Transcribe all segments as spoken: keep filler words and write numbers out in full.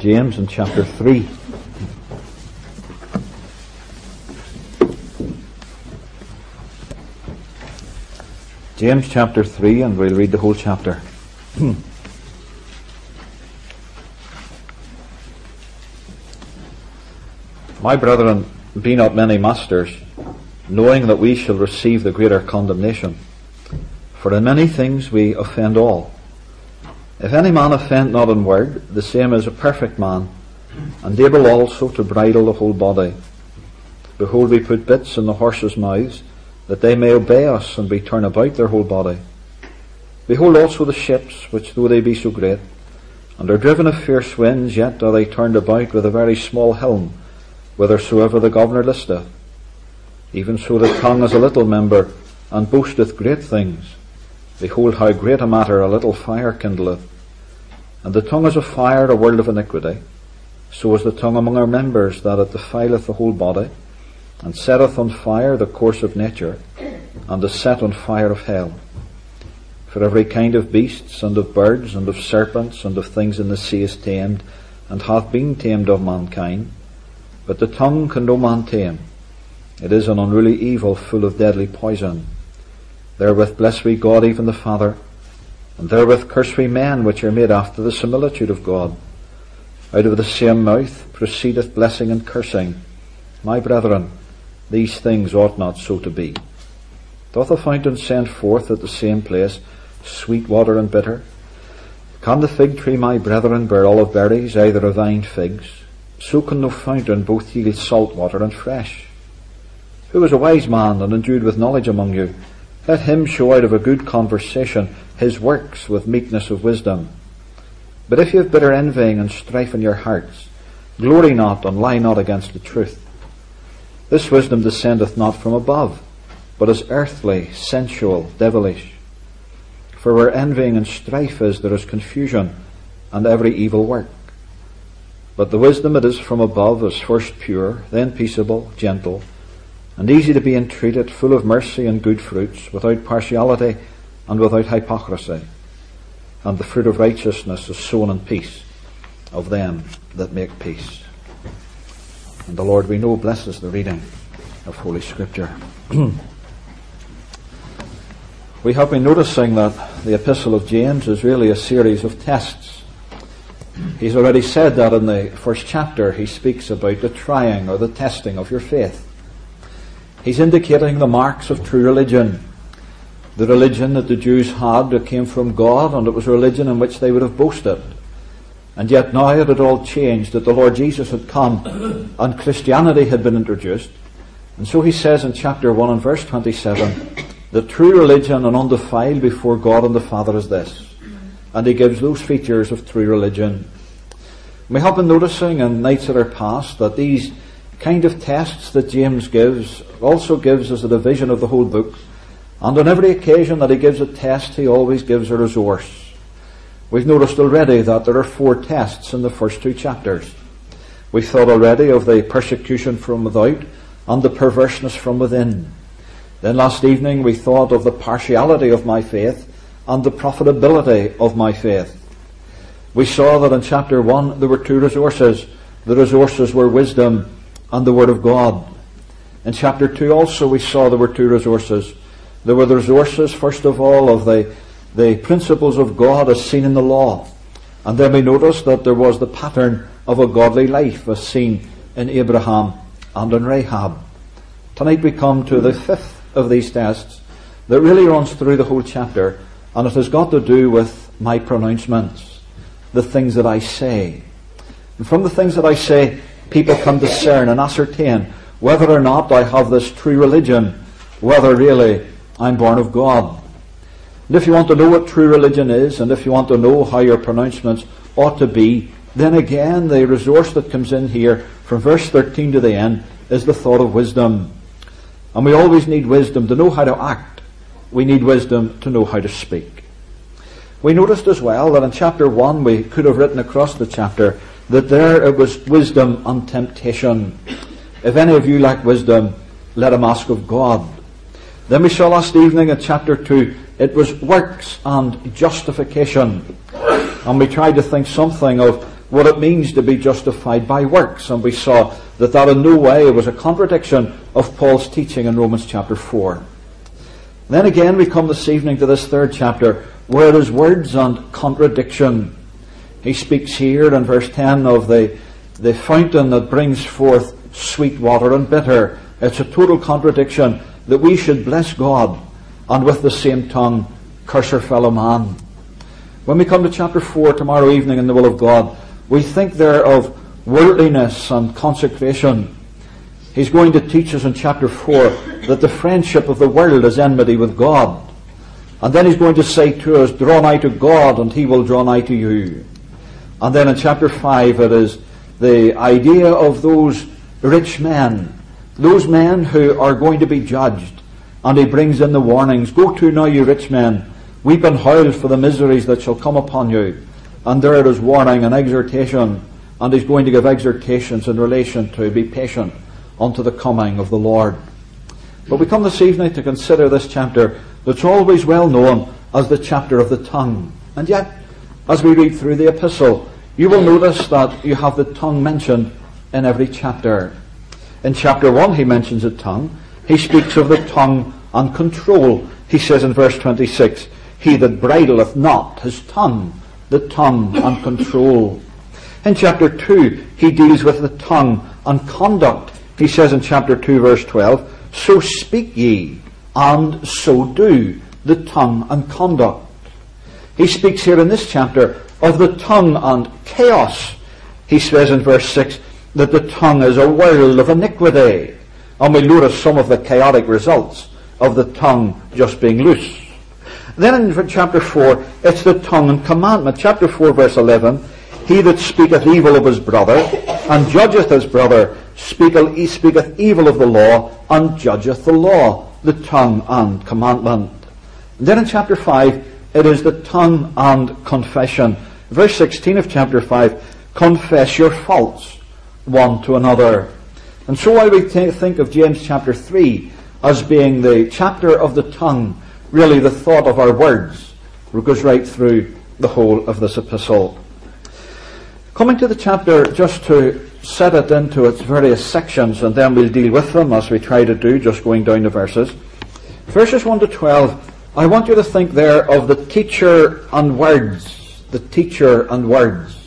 James in chapter three. James chapter three, and we'll read the whole chapter. My brethren, be not many masters, knowing that we shall receive the greater condemnation. For in many things we offend all. If any man offend not in word, the same is a perfect man, and able also to bridle the whole body. Behold, we put bits in the horses' mouths, that they may obey us, and we turn about their whole body. Behold also the ships, which though they be so great, and are driven of fierce winds, yet are they turned about with a very small helm, whithersoever the governor listeth. Even so the tongue is a little member, and boasteth great things. Behold how great a matter a little fire kindleth. And the tongue is a fire, a world of iniquity. So is the tongue among our members, that it defileth the whole body, and setteth on fire the course of nature, and is set on fire of hell. For every kind of beasts, and of birds, and of serpents, and of things in the sea is tamed, and hath been tamed of mankind. But the tongue can no man tame. It is an unruly evil, full of deadly poison. Therewith bless we God, even the Father, and therewith curse we men, which are made after the similitude of God. Out of the same mouth proceedeth blessing and cursing. My brethren, these things ought not so to be. Doth a fountain send forth at the same place sweet water and bitter? Can the fig tree, my brethren, bear olive berries, either of vine figs? So can no fountain both yield salt water and fresh. Who is a wise man and endued with knowledge among you? Let him show out of a good conversation his works with meekness of wisdom. But if you have bitter envying and strife in your hearts, glory not and lie not against the truth. This wisdom descendeth not from above, but is earthly, sensual, devilish. For where envying and strife is, there is confusion and every evil work. But the wisdom that is from above is first pure, then peaceable, gentle, and easy to be entreated, full of mercy and good fruits, without partiality and without hypocrisy. And the fruit of righteousness is sown in peace of them that make peace. And the Lord, we know, blesses the reading of Holy Scripture. We have been noticing that the Epistle of James is really a series of tests. He's already said that in the first chapter. He speaks about the trying or the testing of your faith. He's indicating the marks of true religion. The religion that the Jews had that came from God, and it was a religion in which they would have boasted. And yet now it had all changed, that the Lord Jesus had come and Christianity had been introduced. And so he says in chapter one and verse twenty-seven, the true religion and undefiled before God and the Father is this. And he gives those features of true religion. We have been noticing in nights that are past that these kind of tests that James gives also gives us a division of the whole book, and on every occasion that he gives a test, he always gives a resource. We've noticed already that there are four tests in the first two chapters. We thought already of the persecution from without and the perverseness from within. Then last evening we thought of the partiality of my faith and the profitability of my faith. We saw that in chapter one there were two resources. The resources were wisdom and the Word of God. In chapter two also we saw there were two resources. There were the resources, first of all, of the, the principles of God as seen in the law. And then we noticed that there was the pattern of a godly life as seen in Abraham and in Rahab. Tonight we come to the fifth of these tests that really runs through the whole chapter, and it has got to do with my pronouncements, the things that I say. And from the things that I say, people can discern and ascertain whether or not I have this true religion, whether really I'm born of God. And if you want to know what true religion is, and if you want to know how your pronouncements ought to be, then again the resource that comes in here from verse thirteen to the end is the thought of wisdom. And we always need wisdom to know how to act. We need wisdom to know how to speak. We noticed as well that in chapter one we could have written across the chapter that there it was wisdom and temptation. If any of you lack wisdom, let him ask of God. Then we saw last evening in chapter two, it was works and justification. And we tried to think something of what it means to be justified by works. And we saw that that in no way was a contradiction of Paul's teaching in Romans chapter four. Then again we come this evening to this third chapter, where it is words and contradiction. He speaks here in verse ten of the, the fountain that brings forth sweet water and bitter. It's a total contradiction that we should bless God and with the same tongue curse our fellow man. When we come to chapter four tomorrow evening in the will of God, we think there of worldliness and consecration. He's going to teach us in chapter four that the friendship of the world is enmity with God. And then he's going to say to us, draw nigh to God and he will draw nigh to you. And then in chapter five it is the idea of those rich men, those men who are going to be judged. And he brings in the warnings, go to now, you rich men, weep and howl for the miseries that shall come upon you. And there it is warning and exhortation, and he's going to give exhortations in relation to be patient unto the coming of the Lord. But we come this evening to consider this chapter that's always well known as the chapter of the tongue. And yet, as we read through the epistle, you will notice that you have the tongue mentioned in every chapter. In chapter one he mentions the tongue. He speaks of the tongue and control. He says in verse twenty-six, he that bridleth not his tongue, the tongue and control. In chapter two, he deals with the tongue and conduct. He says in chapter two, verse twelve, so speak ye, and so do, the tongue and conduct. He speaks here in this chapter of the tongue and chaos. He says in verse six that the tongue is a world of iniquity. And we notice some of the chaotic results of the tongue just being loose. Then in chapter four, it's the tongue and commandment. Chapter four, verse eleven, he that speaketh evil of his brother, and judgeth his brother, speaketh, he speaketh evil of the law, and judgeth the law, the tongue and commandment. And then in chapter five, it is the tongue and confession. Verse sixteen of chapter five, confess your faults one to another. And so while we t- think of James chapter three as being the chapter of the tongue, really the thought of our words, it goes right through the whole of this epistle. Coming to the chapter, just to set it into its various sections, and then we'll deal with them as we try to do, just going down the verses. Verses one to twelve, I want you to think there of the teacher and words. The teacher and words.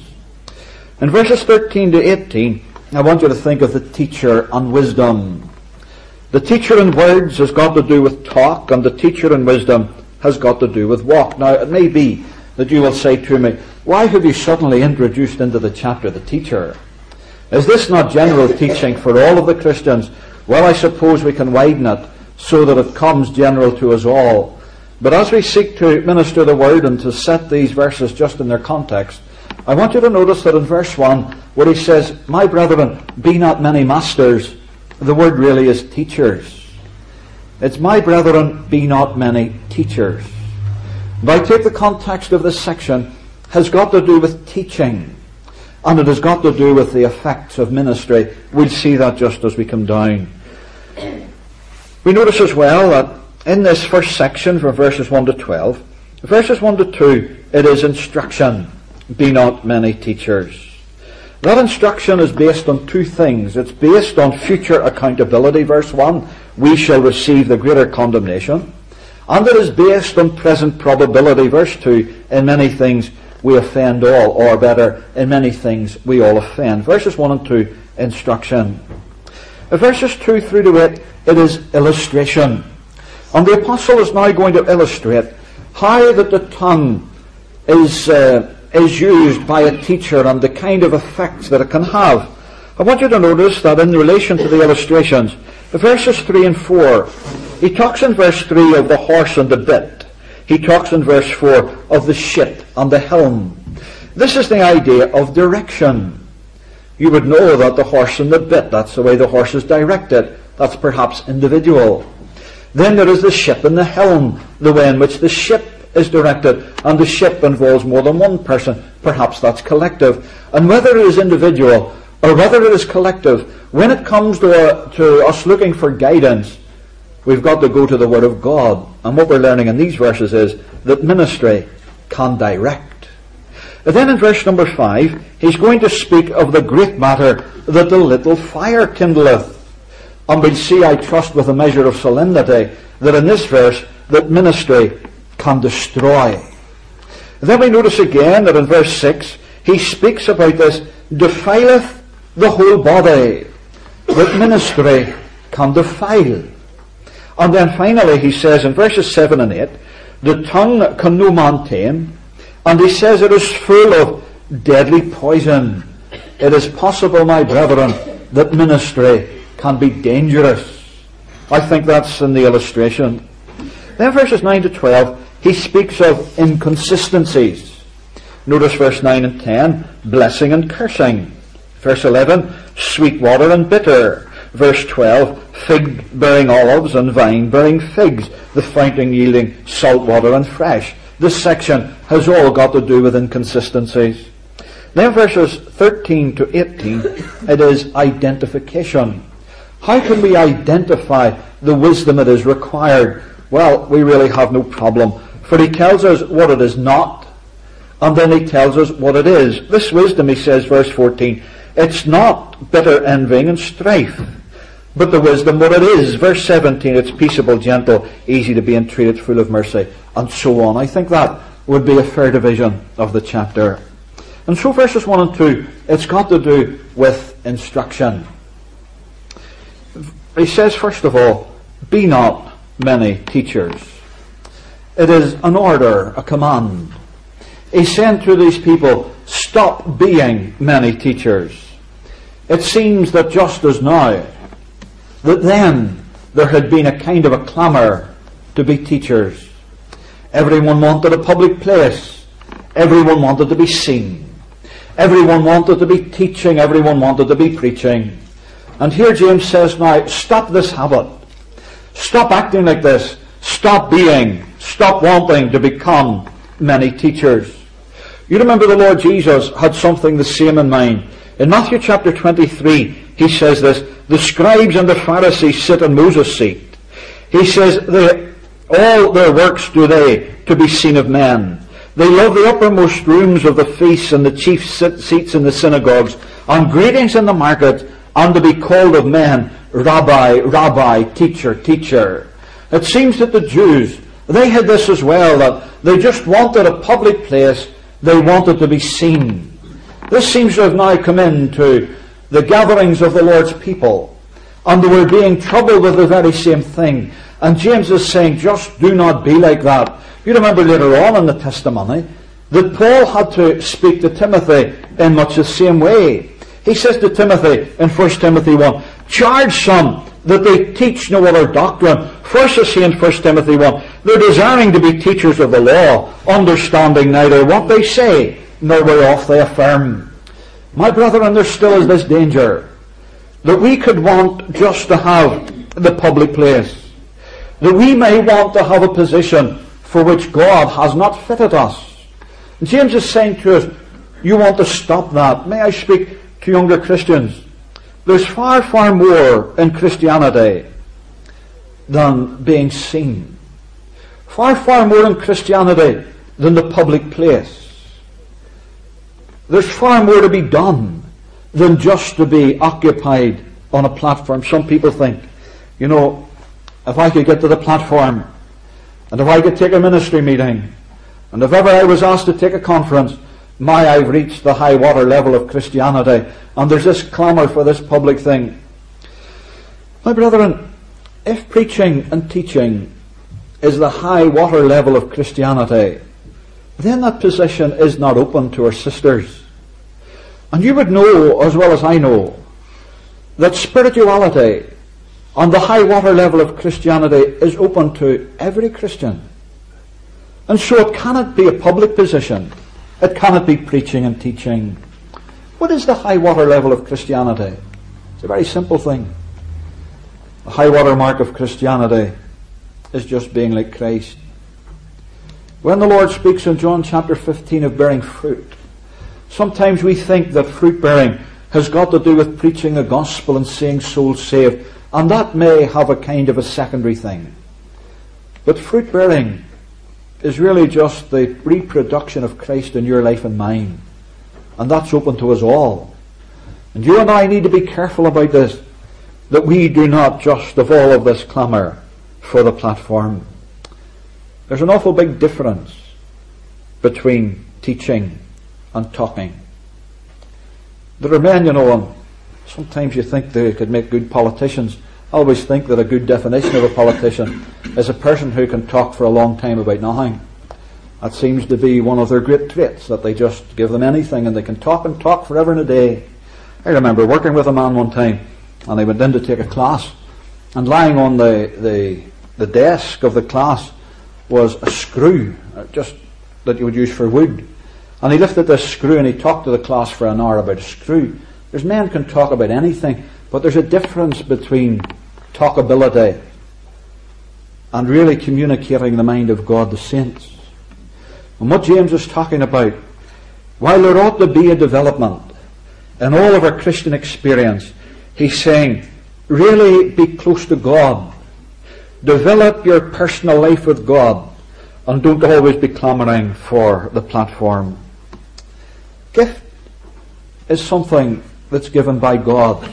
In verses thirteen to eighteen, I want you to think of the teacher and wisdom. The teacher and words has got to do with talk, and the teacher and wisdom has got to do with walk. Now, it may be that you will say to me, why have you suddenly introduced into the chapter the teacher? Is this not general teaching for all of the Christians? Well, I suppose we can widen it so that it comes general to us all. But as we seek to minister the word and to set these verses just in their context, I want you to notice that in verse one, where he says, my brethren, be not many masters, the word really is teachers. It's my brethren, be not many teachers. But I take the context of this section has got to do with teaching, and it has got to do with the effects of ministry. We'll see that just as we come down. We notice as well that in this first section from verses one to twelve, verses one to two, it is instruction. Be not many teachers. That instruction is based on two things. It's based on future accountability, verse one, we shall receive the greater condemnation. And it is based on present probability, verse two, in many things we offend all, or better, in many things we all offend. Verses one and two, instruction. Verses two through to eight, it is illustration. And the apostle is now going to illustrate how that the tongue is uh, is used by a teacher and the kind of effects that it can have. I want you to notice that in relation to the illustrations, verses three and four, he talks in verse three of the horse and the bit. He talks in verse four of the ship and the helm. This is the idea of direction. You would know that the horse and the bit, that's the way the horse is directed. That's perhaps individual. Then there is the ship and the helm, the way in which the ship is directed, and the ship involves more than one person. Perhaps that's collective. And whether it is individual or whether it is collective, when it comes to, uh, to us looking for guidance, we've got to go to the Word of God. And what we're learning in these verses is that ministry can direct. But then in verse number five, he's going to speak of the great matter that the little fire kindleth. And we'll see, I trust, with a measure of solemnity, that in this verse, that ministry can destroy. And then we notice again that in verse six, he speaks about this, defileth the whole body, that ministry can defile. And then finally he says in verses seven and eight, the tongue can no man tame, and he says it is full of deadly poison. It is possible, my brethren, that ministry can be dangerous. I think that's in the illustration. Then verses nine to twelve, he speaks of inconsistencies. Notice verse nine and ten, blessing and cursing. Verse eleven, sweet water and bitter. Verse twelve, fig bearing olives and vine bearing figs, the fountain yielding salt water and fresh. This section has all got to do with inconsistencies. Then verses thirteen to eighteen, it is identification. How can we identify the wisdom that is required? Well, we really have no problem, for he tells us what it is not, and then he tells us what it is. This wisdom, he says, verse fourteen, it's not bitter envying and strife, but the wisdom what it is. Verse seventeen, it's peaceable, gentle, easy to be entreated, full of mercy, and so on. I think that would be a fair division of the chapter. And so verses one and two, it's got to do with instruction. He says, first of all, be not many teachers. It is an order, a command. He's saying to these people, stop being many teachers. It seems that just as now, that then there had been a kind of a clamour to be teachers. Everyone wanted a public place. Everyone wanted to be seen. Everyone wanted to be teaching. Everyone wanted to be preaching. And here James says now, stop this habit. Stop acting like this. Stop being, stop wanting to become many teachers. You remember the Lord Jesus had something the same in mind. In Matthew chapter twenty-three, he says this, the scribes and the Pharisees sit in Moses' seat. He says, they, all their works do they to be seen of men. They love the uppermost rooms of the feasts and the chief seats in the synagogues, and greetings in the market, and to be called of men, Rabbi, Rabbi, teacher, teacher. It seems that the Jews, they had this as well, that they just wanted a public place, they wanted to be seen. This seems to have now come into the gatherings of the Lord's people, and they were being troubled with the very same thing. And James is saying, just do not be like that. You remember later on in the testimony that Paul had to speak to Timothy in much the same way. He says to Timothy in First Timothy one, charge some that they teach no other doctrine. First, as he in First Timothy one, they're desiring to be teachers of the law, understanding neither what they say nor whereof they affirm. My brethren, there still is this danger that we could want just to have the public place, that we may want to have a position for which God has not fitted us. And James is saying to us, you want to stop that. May I speak to younger Christians? There's far, far more in Christianity than being seen. Far, far more in Christianity than the public place. There's far more to be done than just to be occupied on a platform. Some people think, you know, if I could get to the platform, and if I could take a ministry meeting, and if ever I was asked to take a conference, my, I've reached the high water level of Christianity, and there's this clamour for this public thing. My brethren, if preaching and teaching is the high water level of Christianity, then that position is not open to our sisters. And you would know, as well as I know, that spirituality on the high water level of Christianity is open to every Christian. And so it cannot be a public position. It cannot be preaching and teaching. What is the high water level of Christianity? It's a very simple thing. The high water mark of Christianity is just being like Christ. When the Lord speaks in John chapter fifteen of bearing fruit, sometimes we think that fruit bearing has got to do with preaching the gospel and seeing souls saved, and that may have a kind of a secondary thing. But fruit bearing is really just the reproduction of Christ in your life and mine. And that's open to us all. And you and I need to be careful about this, that we do not just of all of this clamour for the platform. There's an awful big difference between teaching and talking. There are men, you know, and sometimes you think they could make good politicians. I always think that a good definition of a politician is a person who can talk for a long time about nothing. That seems to be one of their great traits, that they just give them anything and they can talk and talk forever and a day. I remember working with a man one time, and I went in to take a class, and lying on the, the, the desk of the class was a screw, just that you would use for wood. And he lifted this screw and he talked to the class for an hour about a screw. There's men can talk about anything, but there's a difference between talkability and really communicating the mind of God to saints. And what James is talking about, while there ought to be a development in all of our Christian experience, he's saying, really be close to God. Develop your personal life with God, and don't always be clamouring for the platform. Gift is something that's given by God.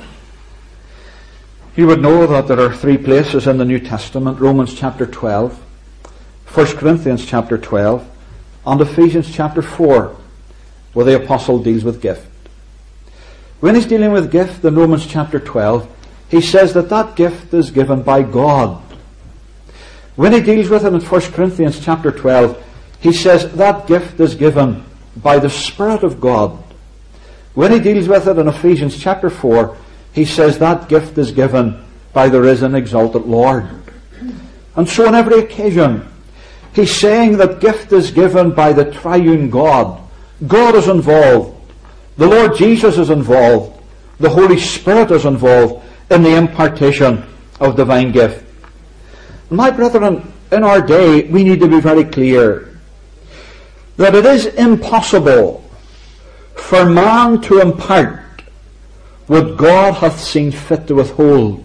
You would know that there are three places in the New Testament: Romans chapter twelve, First Corinthians chapter twelve, and Ephesians chapter four, where the apostle deals with gift. When he's dealing with gift in Romans chapter twelve, he says that that gift is given by God. When he deals with it in First Corinthians chapter twelve, he says that gift is given by the Spirit of God. When he deals with it in Ephesians chapter four, he says that gift is given by the risen, exalted Lord. And so on every occasion, he's saying that gift is given by the triune God. God is involved. The Lord Jesus is involved. The Holy Spirit is involved in the impartation of divine gift. My brethren, in our day, we need to be very clear that it is impossible for man to impart what God hath seen fit to withhold.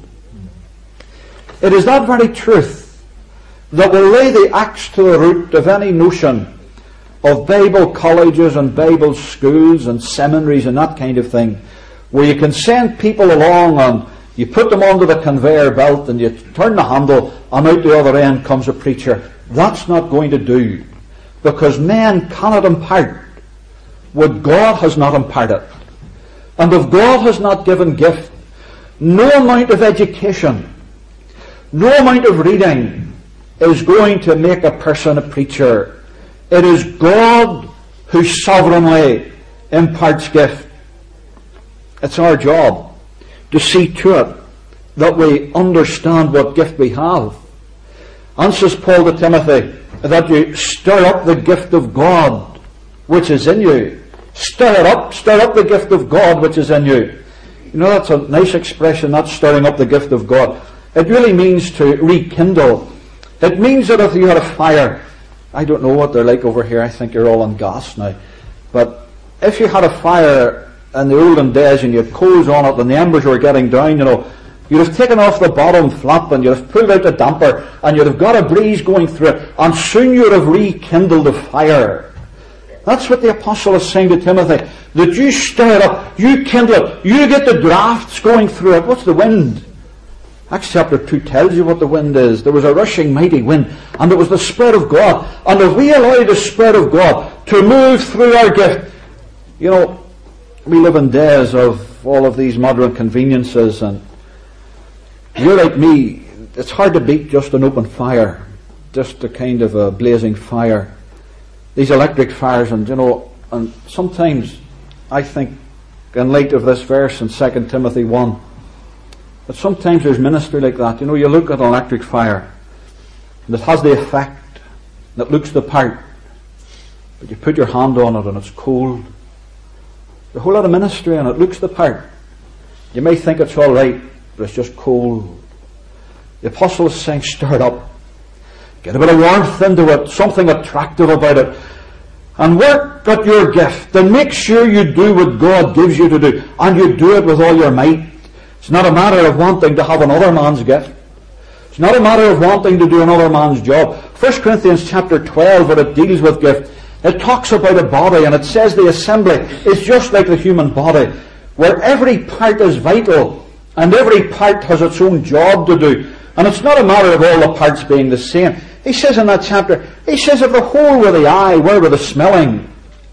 It is that very truth that will lay the axe to the root of any notion of Bible colleges and Bible schools and seminaries and that kind of thing, where you can send people along and you put them onto the conveyor belt and you turn the handle and out the other end comes a preacher. That's not going to do, because men cannot impart what God has not imparted. And if God has not given gift, no amount of education, no amount of reading is going to make a person a preacher. It is God who sovereignly imparts gift. It's our job to see to it that we understand what gift we have. And says Paul to Timothy, that you stir up the gift of God which is in you. Stir it up, stir up the gift of God which is in you. You know, that's a nice expression, that's stirring up the gift of God. It really means to rekindle. It means that if you had a fire, I don't know what they're like over here, I think you're all on gas now, but if you had a fire in the olden days and you had coals on it and the embers were getting down, you know, you'd have taken off the bottom flap and you'd have pulled out the damper and you'd have got a breeze going through it, and soon you'd have rekindled the fire. That's what the apostle is saying to Timothy, that you stir it up, you kindle it, you get the drafts going through it. What's the wind? Acts chapter two tells you what the wind is. There was a rushing mighty wind, and it was the Spirit of God. And if we allow the Spirit of God to move through our gift, you know, we live in days of all of these modern conveniences, and you're like me, it's hard to beat just an open fire, just a kind of a blazing fire. These electric fires, and you know, and sometimes I think, in light of this verse in Second Timothy one, that sometimes there's ministry like that. You know, you look at an electric fire, and it has the effect, and it looks the part, but you put your hand on it and it's cold. There's a whole lot of ministry and it looks the part. You may think it's all right, but it's just cold. The apostle is saying, stir it up. Get a bit of warmth into it, something attractive about it. And work at your gift, and make sure you do what God gives you to do, and you do it with all your might. It's not a matter of wanting to have another man's gift. It's not a matter of wanting to do another man's job. First Corinthians chapter twelve, where it deals with gift, it talks about a body, and it says the assembly is just like the human body, where every part is vital, and every part has its own job to do. And it's not a matter of all the parts being the same. He says in that chapter, he says, if the whole were the eye, where were the smelling?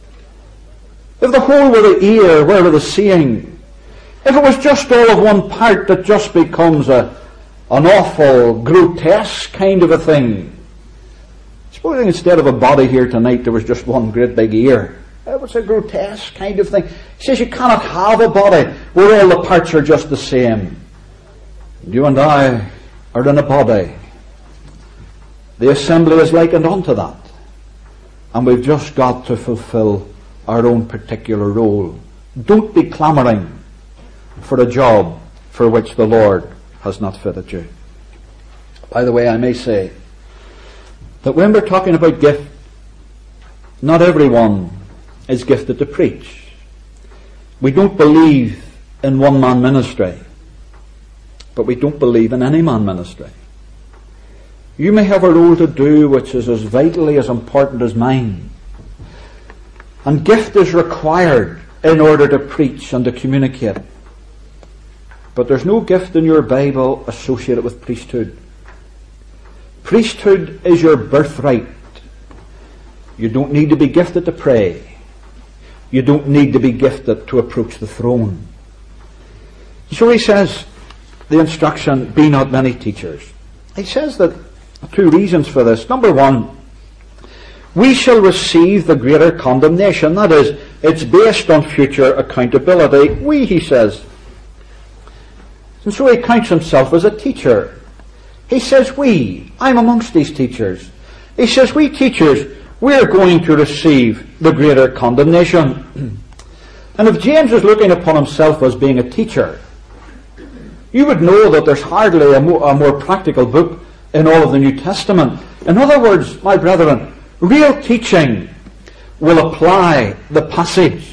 If the whole were the ear, where were the seeing? If it was just all of one part, that just becomes a, an awful, grotesque kind of a thing. Supposing instead of a body here tonight, there was just one great big ear. It was a grotesque kind of thing. He says you cannot have a body where all the parts are just the same. You and I are in a body. The assembly is likened unto that. And we've just got to fulfill our own particular role. Don't be clamouring for a job for which the Lord has not fitted you. By the way, I may say that when we're talking about gift, not everyone is gifted to preach. We don't believe in one-man ministry, but we don't believe in any man ministry. You may have a role to do which is as vitally as important as mine. And gift is required in order to preach and to communicate. But there's no gift in your Bible associated with priesthood. Priesthood is your birthright. You don't need to be gifted to pray. You don't need to be gifted to approach the throne. So he says, the instruction, be not many teachers. He says that two reasons for this. Number one, we shall receive the greater condemnation. That is, it's based on future accountability. We, he says. And so he counts himself as a teacher. He says, we, I'm amongst these teachers. He says, we teachers, we're going to receive the greater condemnation. And if James is looking upon himself as being a teacher, you would know that there's hardly a more, a more practical book in all of the New Testament. In other words, my brethren, real teaching will apply the passage.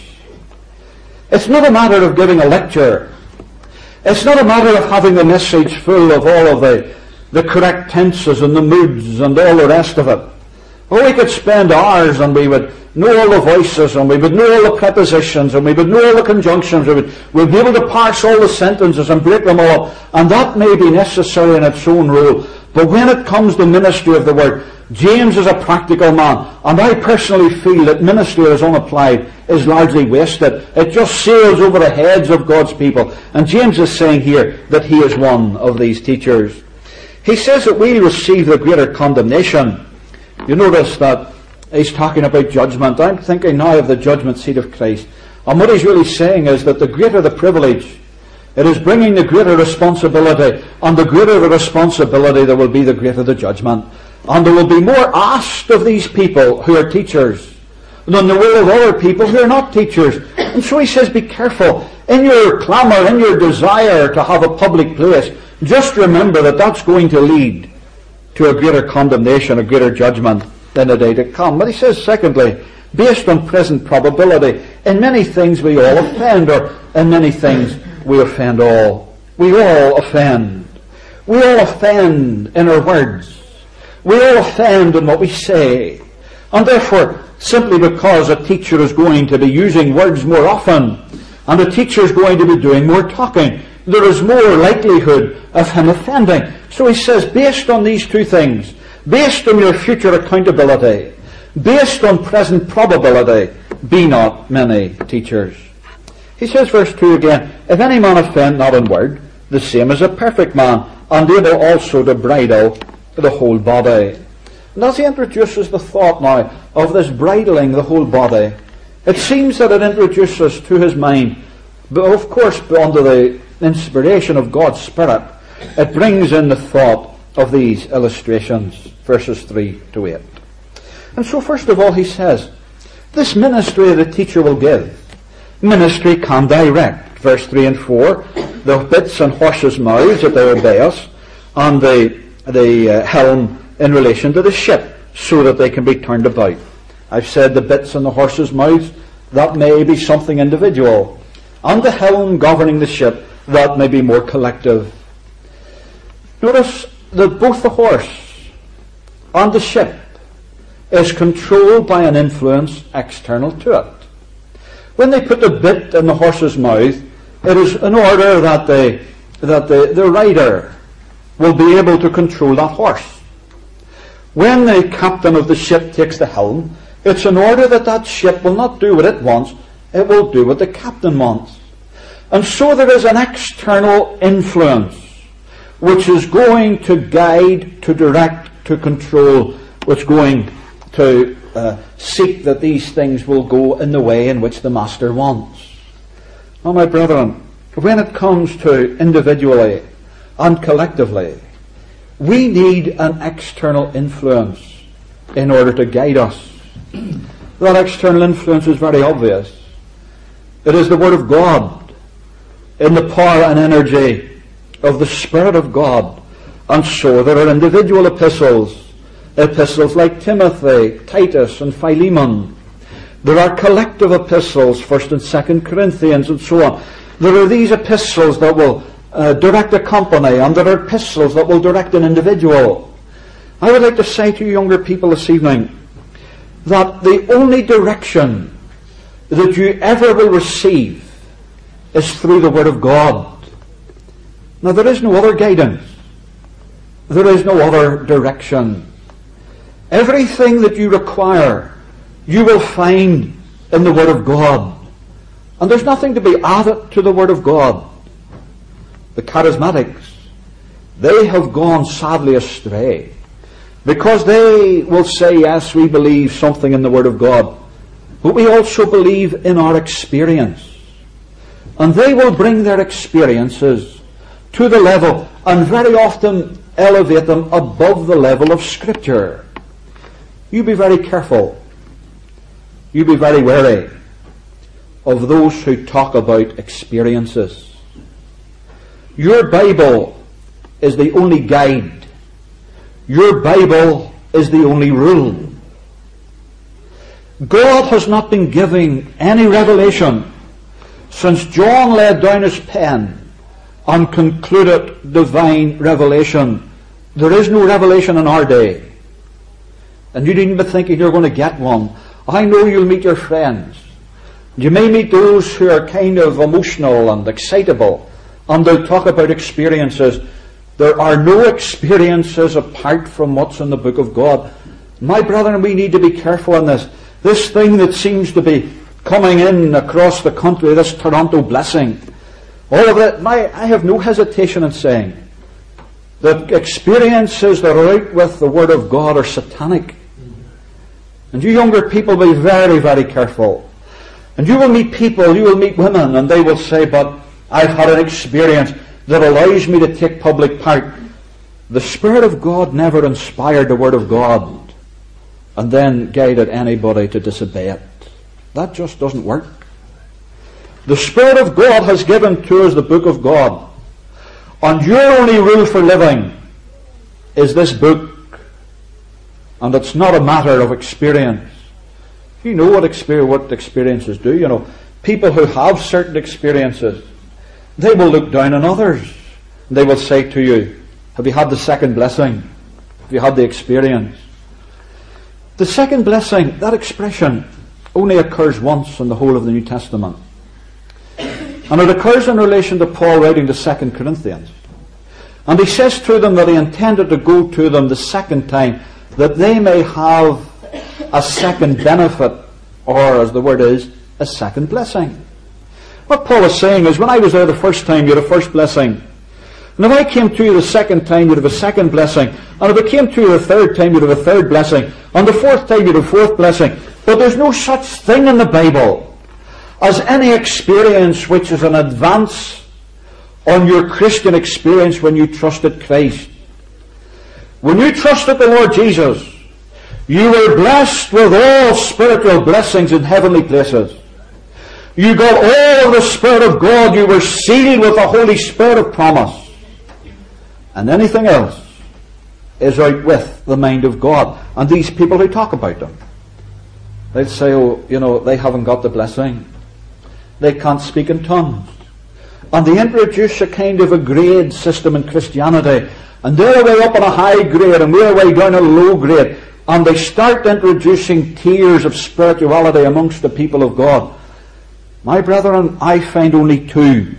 It's not a matter of giving a lecture. It's not a matter of having the message full of all of the, the correct tenses and the moods and all the rest of it. Oh, we could spend hours and we would know all the voices and we would know all the prepositions and we would know all the conjunctions. We would we'd be able to parse all the sentences and break them all up. And that may be necessary in its own role. But when it comes to ministry of the word, James is a practical man. And I personally feel that ministry as unapplied is largely wasted. It just sails over the heads of God's people. And James is saying here that he is one of these teachers. He says that we receive the greater condemnation. You notice that he's talking about judgment. I'm thinking now of the judgment seat of Christ. And what he's really saying is that the greater the privilege, it is bringing the greater responsibility. And the greater the responsibility, there will be the greater the judgment. And there will be more asked of these people who are teachers than there will of other people who are not teachers. And so he says, be careful. In your clamour, in your desire to have a public place, just remember that that's going to lead to a greater condemnation, a greater judgment in the day to come. But he says, secondly, based on present probability, in many things we all offend, or in many things we offend all. We all offend. We all offend in our words. We all offend in what we say. And therefore, simply because a teacher is going to be using words more often, and a teacher is going to be doing more talking, there is more likelihood of him offending. So he says, based on these two things, based on your future accountability, based on present probability, be not many teachers. He says, verse two again, if any man offend not in word, the same as a perfect man, and able also to bridle the whole body. And as he introduces the thought now of this bridling the whole body, it seems that it introduces to his mind, but of course under the inspiration of God's Spirit, it brings in the thought of these illustrations, verses three to eight. And so first of all he says, this ministry the teacher will give, ministry can direct. Verse three and four, the bits and horses' mouths at their obeyus, and the, the uh, helm in relation to the ship, so that they can be turned about. I've said the bits and the horses' mouths, that may be something individual. And the helm governing the ship, that may be more collective. Notice that both the horse and the ship is controlled by an influence external to it. When they put the bit in the horse's mouth, it is in order that the, that the, the rider will be able to control that horse. When the captain of the ship takes the helm, it's in order that that ship will not do what it wants, it will do what the captain wants. And so there is an external influence which is going to guide, to direct, to control, which is going to uh, seek that these things will go in the way in which the master wants. Now, my brethren, when it comes to individually and collectively, we need an external influence in order to guide us. That external influence is very obvious. It is the Word of God in the power and energy of the Spirit of God. And so there are individual epistles, epistles like Timothy, Titus, and Philemon. There are collective epistles, First and Second Corinthians, and so on. There are these epistles that will uh, direct a company, and there are epistles that will direct an individual. I would like to say to you younger people this evening that the only direction that you ever will receive is through the Word of God. Now, there is no other guidance. There is no other direction. Everything that you require, you will find in the Word of God. And there's nothing to be added to the Word of God. The charismatics, they have gone sadly astray, because they will say, yes, we believe something in the Word of God, but we also believe in our experience. And they will bring their experiences to the level, and very often elevate them above the level of Scripture. You be very careful. You be very wary of those who talk about experiences. Your Bible is the only guide. Your Bible is the only rule. God has not been giving any revelation since John laid down his pen and concluded divine revelation. There is no revelation in our day. And you needn't be thinking you're going to get one. I know you'll meet your friends. You may meet those who are kind of emotional and excitable, and they'll talk about experiences. There are no experiences apart from what's in the book of God. My brethren, we need to be careful in this. This thing that seems to be coming in across the country, this Toronto blessing, all of it, my, I have no hesitation in saying that experiences that are out with the Word of God are satanic. And you younger people, be very, very careful. And you will meet people, you will meet women, and they will say, but I've had an experience that allows me to take public part. The Spirit of God never inspired the Word of God and then guided anybody to disobey it. That just doesn't work. The Spirit of God has given to us the book of God. And your only rule for living is this book. And it's not a matter of experience. You know what, experience, what experiences do. You know, people who have certain experiences, they will look down on others. They will say to you, have you had the second blessing? Have you had the experience? The second blessing, that expression, only occurs once in the whole of the New Testament. And it occurs in relation to Paul writing to Second Corinthians. And he says to them that he intended to go to them the second time, that they may have a second benefit, or as the word is, a second blessing. What Paul is saying is, when I was there the first time, you had a first blessing. And if I came to you the second time, you'd have a second blessing. And if I came to you the third time, you'd have a third blessing. And the fourth time, you'd have a fourth blessing. But there's no such thing in the Bible as any experience which is an advance on your Christian experience when you trusted Christ. When you trusted the Lord Jesus, you were blessed with all spiritual blessings in heavenly places. You got all of the Spirit of God. You were sealed with the Holy Spirit of promise. And anything else is out with the mind of God. And these people who talk about them, they'll say, oh, you know, they haven't got the blessing. They can't speak in tongues. And they introduce a kind of a grade system in Christianity. And they're away up on a high grade and we're away down a low grade. And they start introducing tiers of spirituality amongst the people of God. My brethren, I find only two.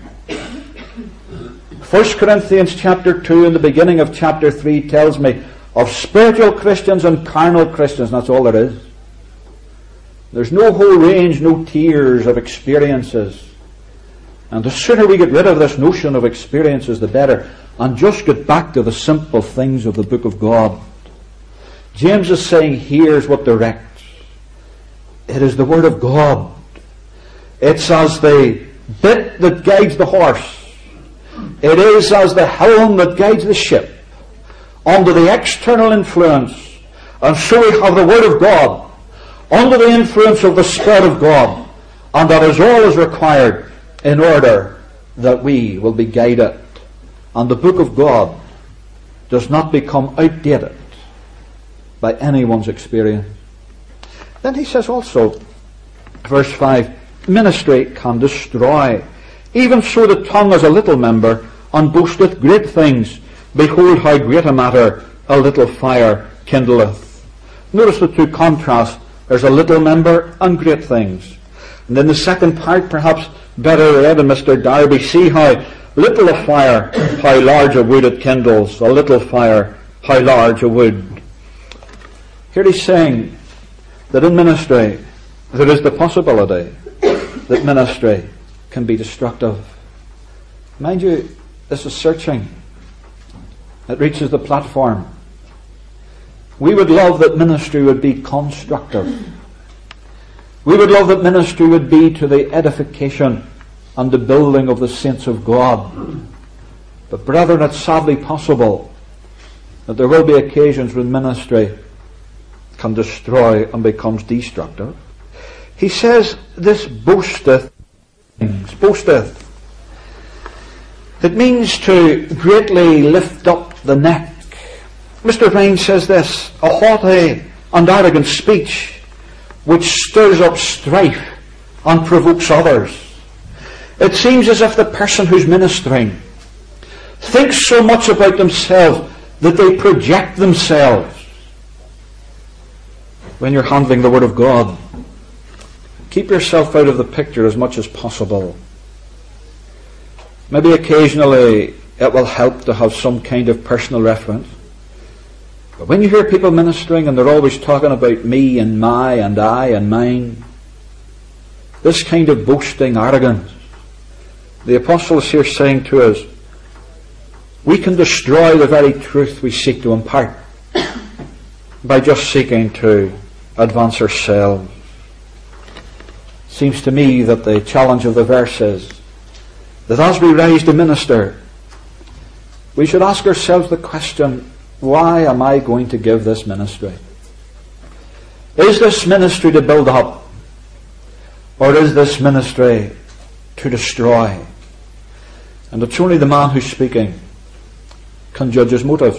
First Corinthians chapter two and the beginning of chapter three tells me of spiritual Christians and carnal Christians. That's all there is. There's no whole range, no tiers of experiences. And the sooner we get rid of this notion of experiences, the better. And just get back to the simple things of the book of God. James is saying, here's what directs. It is the Word of God. It's as the bit that guides the horse. It is as the helm that guides the ship. Under the external influence. And so we have the Word of God. Under the influence of the Spirit of God. And that is all is required in order that we will be guided. And the book of God does not become outdated by anyone's experience. Then he says also, verse five, ministry can destroy. Even so the tongue is a little member, and boasteth great things. Behold how great a matter a little fire kindleth. Notice the two contrasts. There's a little member and great things. And then the second part, perhaps better read in Mister Darby, see how little a fire, how large a wood it kindles. A little fire, how large a wood. Here he's saying that in ministry there is the possibility that ministry can be destructive. Mind you, this is searching. It reaches the platform. We would love that ministry would be constructive. We would love that ministry would be to the edification and the building of the saints of God. But brethren, it's sadly possible that there will be occasions when ministry can destroy and becomes destructive. He says, this boasteth things. Boasteth. It means to greatly lift up the neck. Mister Vine says this, a haughty and arrogant speech which stirs up strife and provokes others. It seems as if the person who's ministering thinks so much about themselves that they project themselves. When you're handling the Word of God, keep yourself out of the picture as much as possible. Maybe occasionally it will help to have some kind of personal reference. But when you hear people ministering and they're always talking about me and my and I and mine, this kind of boasting arrogance, the apostle is here saying to us, we can destroy the very truth we seek to impart by just seeking to advance ourselves. Seems to me that the challenge of the verse is that as we rise to minister, we should ask ourselves the question, why am I going to give this ministry? Is this ministry to build up? Or is this ministry to destroy? And it's only the man who's speaking can judge his motives.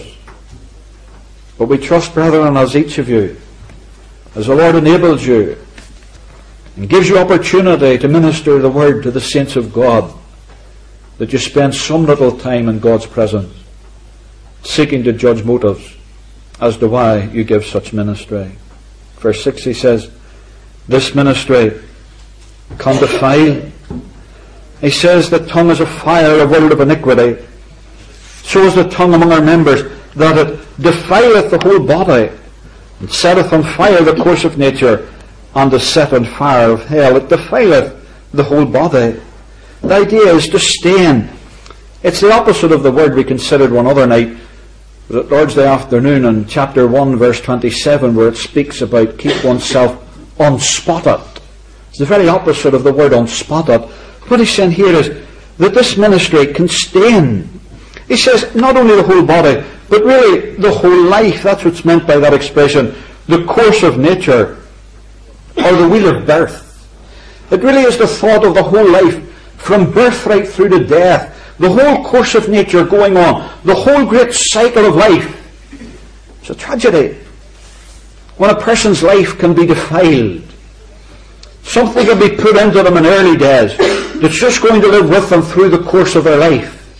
But we trust, brethren, as each of you, as the Lord enables you and gives you opportunity to minister the word to the saints of God, that you spend some little time in God's presence, seeking to judge motives as to why you give such ministry. Verse six, he says, this ministry can defile. He says the tongue is a fire, a world of iniquity. So is the tongue among our members, that it defileth the whole body, and setteth on fire the course of nature, and is set on fire of hell. It defileth the whole body. The idea is to stain. It's the opposite of the word we considered one other night. It was at Lord's Day afternoon in chapter one, verse twenty-seven, where it speaks about keep oneself unspotted. It's the very opposite of the word unspotted. What he's saying here is that this ministry can stain. He says not only the whole body, but really the whole life. That's what's meant by that expression. The course of nature, or the wheel of birth. It really is the thought of the whole life, from birth right through to death. The whole course of nature going on. The whole great cycle of life. It's a tragedy when a person's life can be defiled. Something can be put into them in early days that's just going to live with them through the course of their life.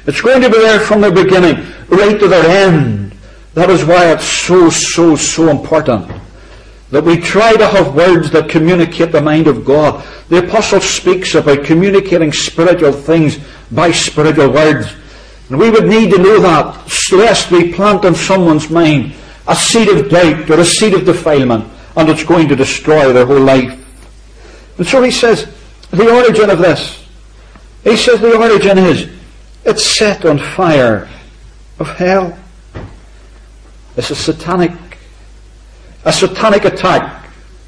It's going to be there from the beginning, right to their end. That is why it's so, so, so important that we try to have words that communicate the mind of God. The Apostle speaks about communicating spiritual things by spiritual words. And we would need to know that, lest we plant in someone's mind a seed of doubt or a seed of defilement, and it's going to destroy their whole life. And so he says, the origin of this, he says the origin is, it's set on fire of hell. It's a satanic, a satanic attack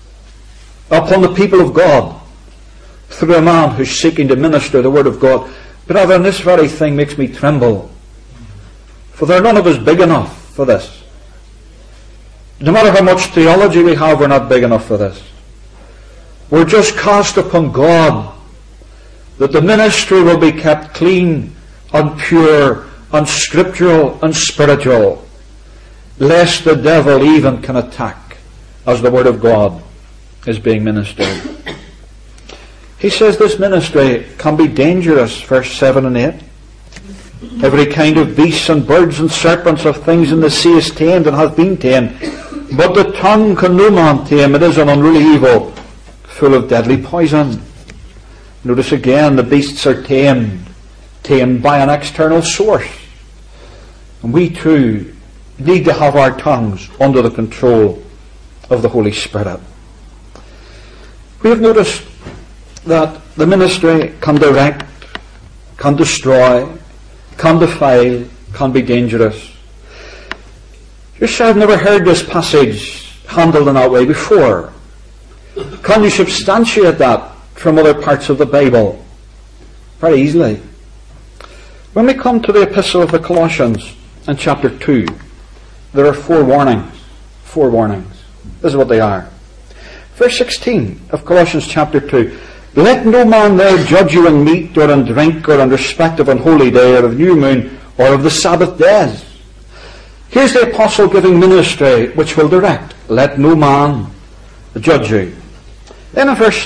upon the people of God through a man who's seeking to minister the Word of God. Brethren, this very thing makes me tremble, for there are none of us big enough for this. No matter how much theology we have, we're not big enough for this. We're just cast upon God that the ministry will be kept clean and pure and scriptural and spiritual, lest the devil even can attack as the Word of God is being ministered. He says this ministry can be dangerous, verse seven and eight. Every kind of beasts and birds and serpents of things in the sea is tamed and hath been tamed, but the tongue can no man tame. It is an unruly evil, full of deadly poison. Notice again, the beasts are tamed, tamed by an external source. And we too need to have our tongues under the control of the Holy Spirit. We have noticed that the ministry can direct, can destroy, can defile, can be dangerous. You say, I've never heard this passage handled in that way before. Can you substantiate that from other parts of the Bible? Very easily. When we come to the Epistle of the Colossians in chapter two, there are four warnings. Four warnings. This is what they are. Verse sixteen of Colossians chapter two. Let no man there judge you in meat or in drink or in respect of an holy day or of new moon or of the Sabbath days. Here's the apostle giving ministry which will direct. Let no man judge you. Then in verse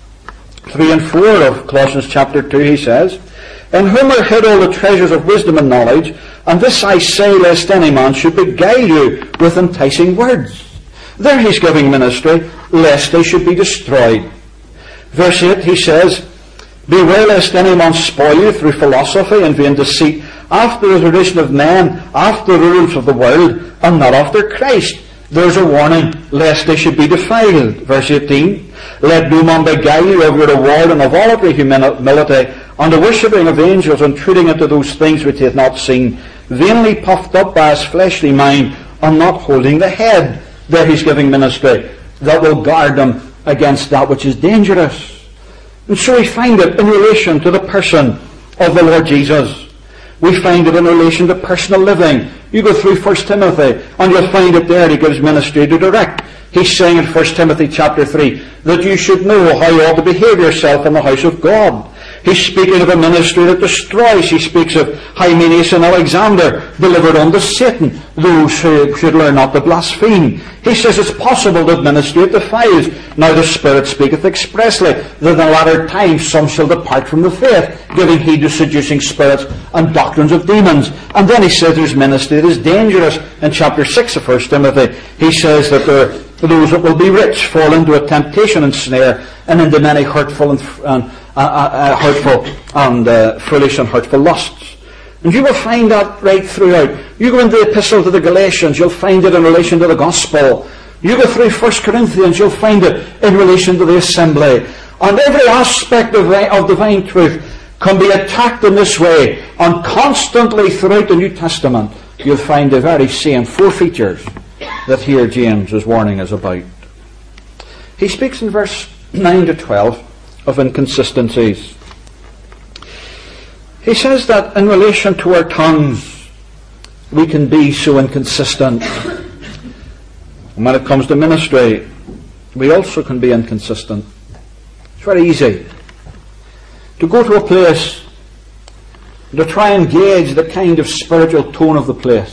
three and four of Colossians chapter two he says, in whom are hid all the treasures of wisdom and knowledge, and this I say lest any man should beguile you with enticing words. There he's giving ministry, lest they should be destroyed. Verse eight he says, beware lest any man spoil you through philosophy and vain deceit, after the tradition of men, after the rules of the world, and not after Christ. There's a warning, lest they should be defiled. Verse eighteen, let no man beguile you of your reward and of voluntary humility, and the worshipping of angels, and treating into those things which he hath not seen, vainly puffed up by his fleshly mind, and not holding the head. There he's giving ministry that will guard them against that which is dangerous. And so we find it in relation to the person of the Lord Jesus. We find it in relation to personal living. You go through First Timothy and you'll find it there. He gives ministry to direct. He's saying in First Timothy chapter three that you should know how you ought to behave yourself in the house of God. He's speaking of a ministry that destroys. He speaks of Hymenaeus and Alexander delivered unto Satan, those who should learn not to blaspheme. He says it's possible that ministry defiles. Now the Spirit speaketh expressly that in the latter times some shall depart from the faith, giving heed to seducing spirits and doctrines of demons. And then he says there's ministry that is dangerous. In chapter six of First Timothy, he says that there are those that will be rich fall into a temptation and snare, and into many hurtful and, and uh, uh, hurtful and uh, foolish and hurtful lusts. And you will find that right throughout. You go into the Epistle to the Galatians, you'll find it in relation to the Gospel. You go through First Corinthians, you'll find it in relation to the assembly. And every aspect of, of divine truth can be attacked in this way. And constantly throughout the New Testament, you'll find the very same four features that here James is warning us about. He speaks in verse nine to twelve of inconsistencies. He says that in relation to our tongues, we can be so inconsistent. And when it comes to ministry, we also can be inconsistent. It's very easy to go to a place to try and gauge the kind of spiritual tone of the place.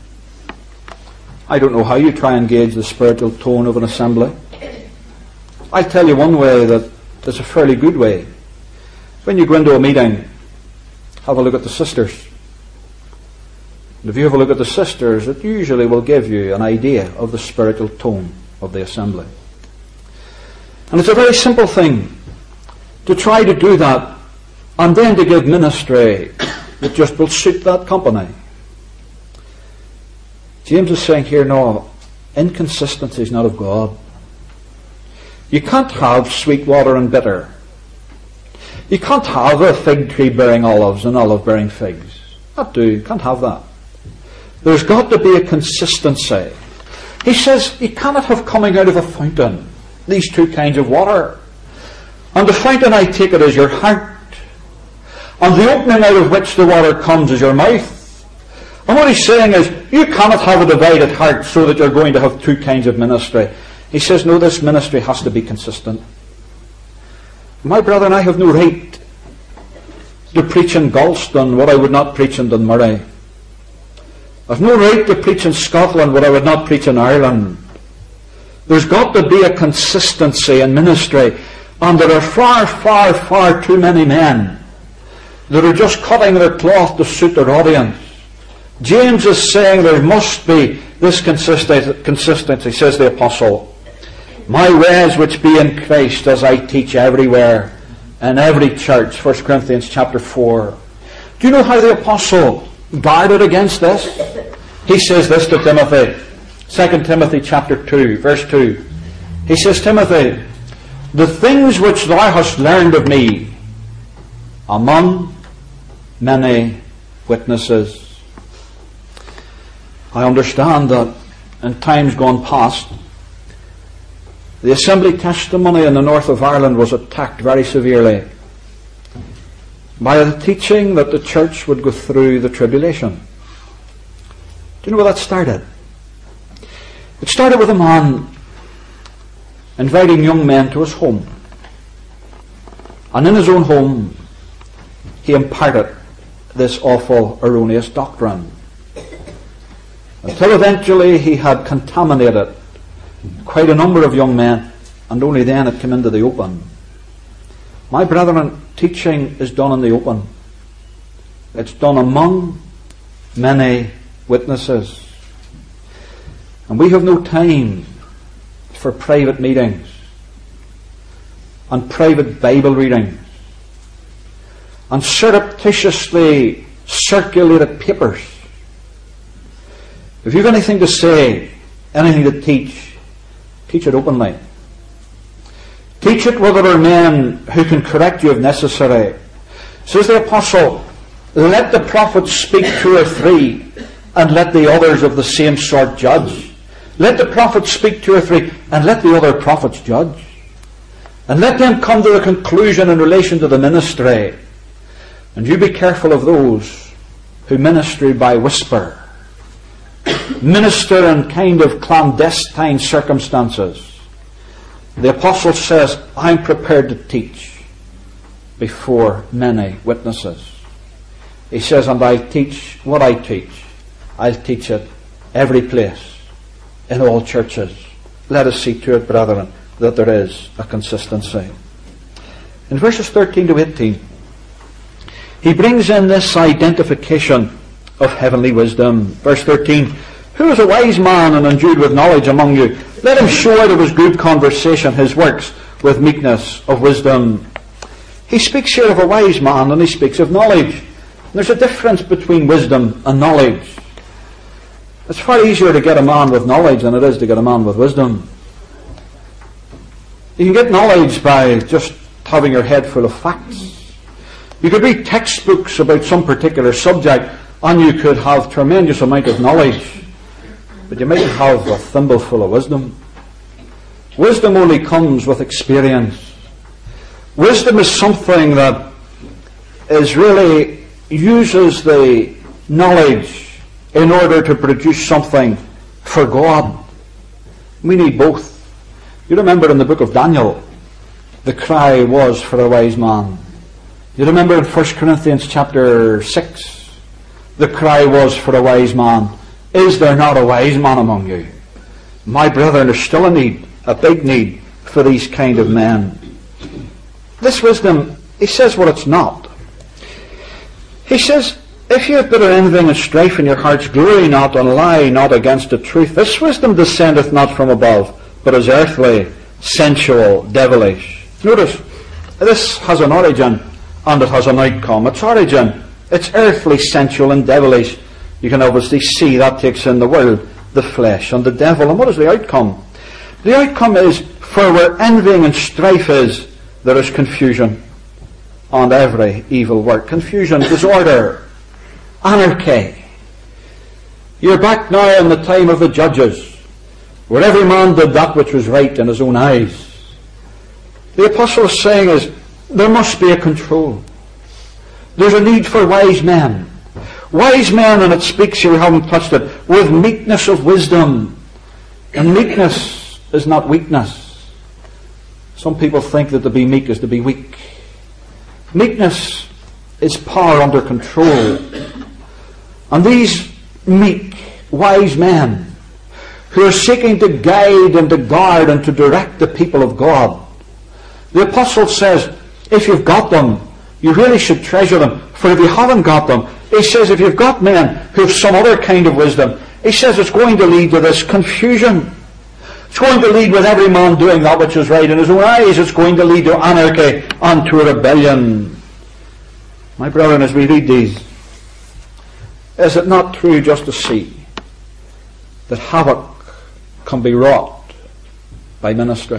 I don't know how you try and gauge the spiritual tone of an assembly. I'll tell you one way that is a fairly good way. When you go into a meeting, have a look at the sisters. If you have a look at the sisters, it usually will give you an idea of the spiritual tone of the assembly. And it's a very simple thing to try to do that and then to give ministry that just will suit that company. James is saying here, no, inconsistency is not of God. You can't have sweet water and bitter. You can't have a fig tree bearing olives and olive bearing figs. That do. You can't have that. There's got to be a consistency. He says you cannot have coming out of a fountain these two kinds of water. And the fountain, I take it, is your heart. And the opening out of which the water comes is your mouth. And what he's saying is, you cannot have a divided heart so that you're going to have two kinds of ministry. He says, no, this ministry has to be consistent. My brother and I have no right to preach in Galston what I would not preach in Dunmurray. I've no right to preach in Scotland what I would not preach in Ireland. There's got to be a consistency in ministry, and there are far, far, far too many men that are just cutting their cloth to suit their audience. James is saying there must be this consistency, says the apostle. My ways which be in Christ, as I teach everywhere, in every church, First Corinthians chapter four. Do you know how the apostle guarded against this? He says this to Timothy, Second Timothy chapter two, verse two. He says, Timothy, the things which thou hast learned of me among many witnesses. I understand that in times gone past, the assembly testimony in the north of Ireland was attacked very severely by the teaching that the church would go through the tribulation. Do you know where that started? It started with a man inviting young men to his home. And in his own home, he imparted this awful, erroneous doctrine. Until eventually he had contaminated quite a number of young men, and only then it came into the open. My brethren, teaching is done in the open. It's done among many witnesses. And we have no time for private meetings and private Bible readings and surreptitiously circulated papers. If you've anything to say, anything to teach, teach it openly. Teach it where there are men who can correct you if necessary. Says the apostle, let the prophets speak two or three, and let the others of the same sort judge. Let the prophets speak two or three, and let the other prophets judge. And let them come to a conclusion in relation to the ministry. And you be careful of those who ministry by whisper, minister in kind of clandestine circumstances. The apostle says, I'm prepared to teach before many witnesses. He says, and I'll teach what I teach. I'll teach it every place, in all churches. Let us see to it, brethren, that there is a consistency. In verses thirteen to eighteen, he brings in this identification of heavenly wisdom. Verse thirteen, who is a wise man and endued with knowledge among you? Let him show out of his good conversation his works with meekness of wisdom. He speaks here of a wise man, and he speaks of knowledge. And there's a difference between wisdom and knowledge. It's far easier to get a man with knowledge than it is to get a man with wisdom. You can get knowledge by just having your head full of facts. You could read textbooks about some particular subject, and you could have tremendous amount of knowledge, but you might have a thimbleful of wisdom. Wisdom only comes with experience. Wisdom is something that is really uses the knowledge in order to produce something for God. We need both. You remember in the book of Daniel, the cry was for a wise man. You remember in First Corinthians chapter six, the cry was for a wise man. Is there not a wise man among you? My brethren, there's still a need, a big need for these kind of men. This wisdom, he says what it's not. He says, If you have bitter envying and strife in your hearts, glory not and lie not against the truth. This wisdom descendeth not from above, but is earthly, sensual, devilish. Notice, this has an origin and it has an outcome. Its origin, it's earthly, sensual and devilish. You can obviously see that takes in the world, the flesh and the devil. And what is the outcome? The outcome is, for where envying and strife is, there is confusion and every evil work. Confusion, disorder, anarchy. You're back now in the time of the judges, where every man did that which was right in his own eyes. The apostle is saying is, there must be a control. There's a need for wise men. Wise men, and it speaks here, we haven't touched it, with meekness of wisdom. And meekness is not weakness. Some people think that to be meek is to be weak. Meekness is power under control. And these meek, wise men, who are seeking to guide and to guard and to direct the people of God, the apostle says, if you've got them, you really should treasure them. For if you haven't got them, he says, if you've got men who have some other kind of wisdom, he says it's going to lead to this confusion. It's going to lead with every man doing that which is right in his own eyes. It's going to lead to anarchy and to rebellion. My brethren, as we read these, is it not true just to see that havoc can be wrought by ministry?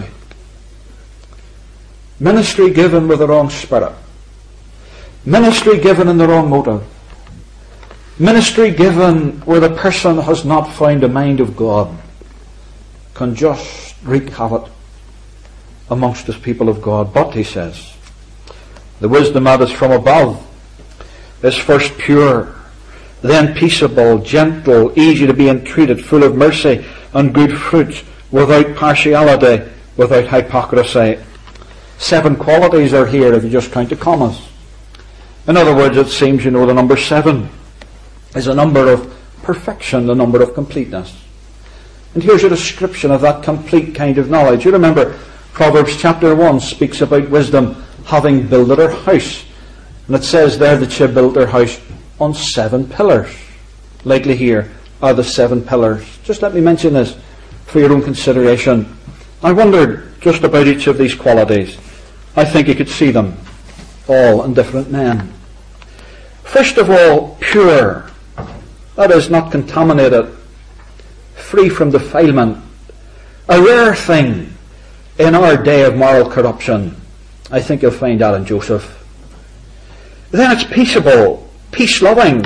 Ministry given with the wrong spirit. Ministry given in the wrong motive. Ministry given where the person has not found the mind of God can just wreak havoc amongst his people of God. But, he says, the wisdom that is from above is first pure, then peaceable, gentle, easy to be entreated, full of mercy and good fruits, without partiality, without hypocrisy. Seven qualities are here if you just count the commas. In other words, it seems, you know, the number seven is a number of perfection, the number of completeness. And here's a description of that complete kind of knowledge. You remember, Proverbs chapter one speaks about wisdom having builded her house. And it says there that she built her house on seven pillars. Likely here are the seven pillars. Just let me mention this for your own consideration. I wondered just about each of these qualities. I think you could see them all in different men. First of all, pure. That is, not contaminated, free from defilement. A rare thing in our day of moral corruption. I think you'll find that in Joseph. Then it's peaceable, peace-loving.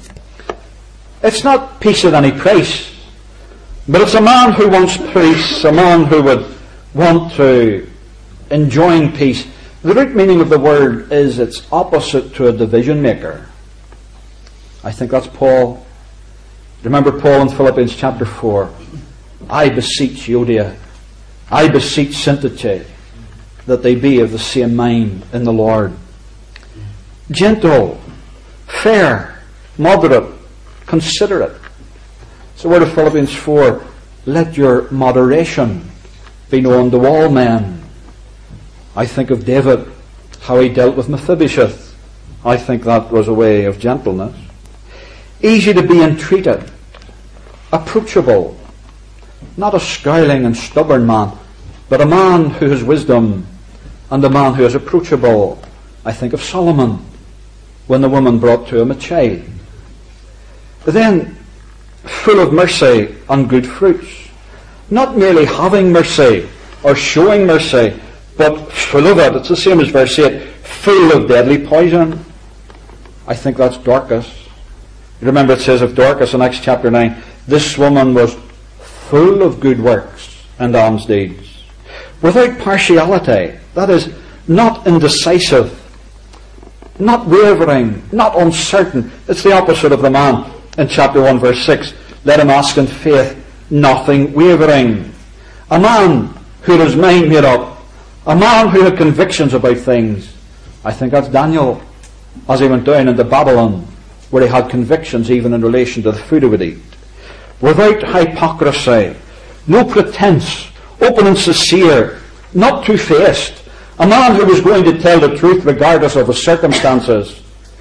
It's not peace at any price, but it's a man who wants peace, a man who would want to enjoy peace. The root meaning of the word is it's opposite to a division maker. I think that's Paul. Remember Paul in Philippians chapter four. I beseech Euodia, I beseech Syntyche, that they be of the same mind in the Lord. Gentle, fair, moderate, considerate. It's the word of Philippians four. Let your moderation be known to all men. I think of David, how he dealt with Mephibosheth. I think that was a way of gentleness. Easy to be entreated. Approachable. Not a scowling and stubborn man, but a man who has wisdom and a man who is approachable. I think of Solomon, when the woman brought to him a child. But then, full of mercy and good fruits. Not merely having mercy or showing mercy, but full of it. It's the same as verse eight. Full of deadly poison. I think that's Dorcas. You remember it says of Dorcas in Acts chapter nine, this woman was full of good works and alms deeds. Without partiality. That is, not indecisive. Not wavering. Not uncertain. It's the opposite of the man in chapter one verse six. Let him ask in faith, nothing wavering. A man who had his mind made up. A man who had convictions about things. I think that's Daniel, as he went down into Babylon, where he had convictions even in relation to the food he would eat. Without hypocrisy, no pretense, open and sincere, not two-faced. A man who was going to tell the truth regardless of the circumstances.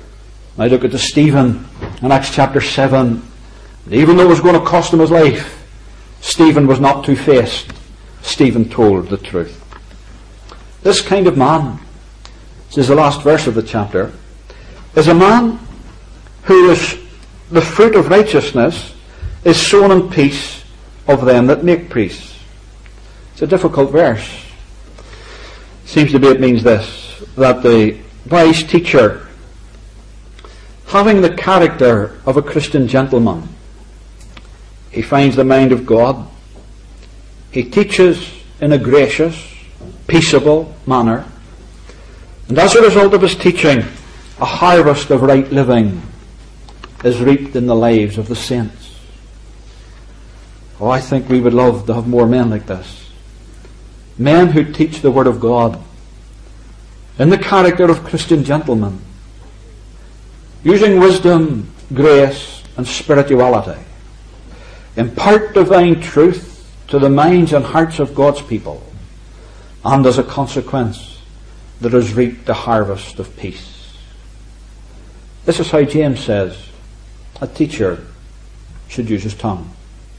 I look at the Stephen in Acts chapter seven. And even though it was going to cost him his life, Stephen was not two-faced. Stephen told the truth. This kind of man, this is the last verse of the chapter, is a man who is the fruit of righteousness is sown in peace of them that make peace. It's a difficult verse. Seems to be it means this, that the wise teacher, having the character of a Christian gentleman, he finds the mind of God. He teaches in a gracious, peaceable manner. And as a result of his teaching, a harvest of right living is reaped in the lives of the saints. Oh, I think we would love to have more men like this. Men who teach the Word of God in the character of Christian gentlemen, using wisdom, grace, and spirituality, impart divine truth to the minds and hearts of God's people, and as a consequence, there is reaped a harvest of peace. This is how James says a teacher should use his tongue.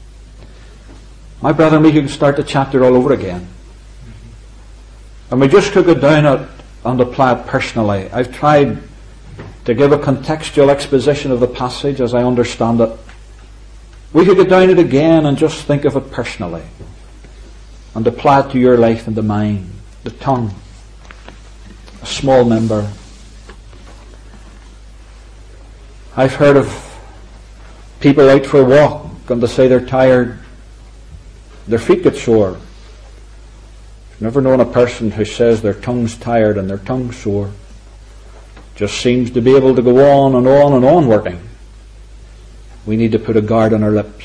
My brother and me could start the chapter all over again. And we just could go down it and apply it personally. I've tried to give a contextual exposition of the passage as I understand it. We could go down it again and just think of it personally and apply it to your life and to mine. The tongue, a small member. I've heard of people out for a walk and they say they're tired. Their feet get sore. I've never known a person who says their tongue's tired and their tongue's sore. Just seems to be able to go on and on and on working. We need to put a guard on our lips.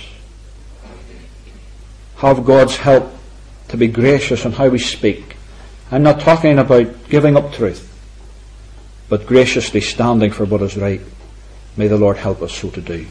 Have God's help to be gracious in how we speak. I'm not talking about giving up truth, but graciously standing for what is right. May the Lord help us so to do.